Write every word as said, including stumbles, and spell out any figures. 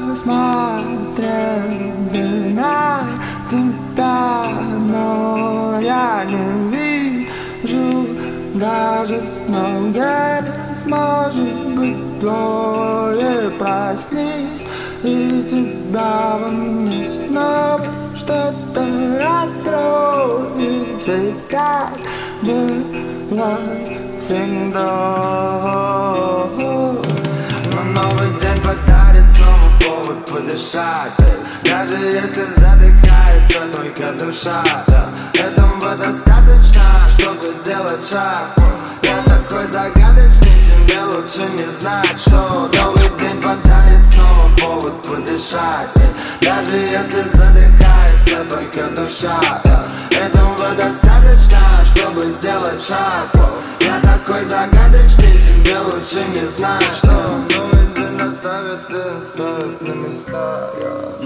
смотрели на тебя, но я не вижу даже сном, где ты сможешь быть двое. Проснись, и тебя во мне снова что-то расстроит, ведь так было всегда. Но новый день подарит снова повод подышать, даже если задыхается только душа. Этого достаточно, чтобы сделать шаг. Я такой загадочный, тебе лучше не знать, что новый день подарит снова повод подышать, даже если задыхается только душа. Этого достаточно, чтобы сделать шаг. Я такой загадочный, тебе лучше не знать, что новый день расставит и ставит на места.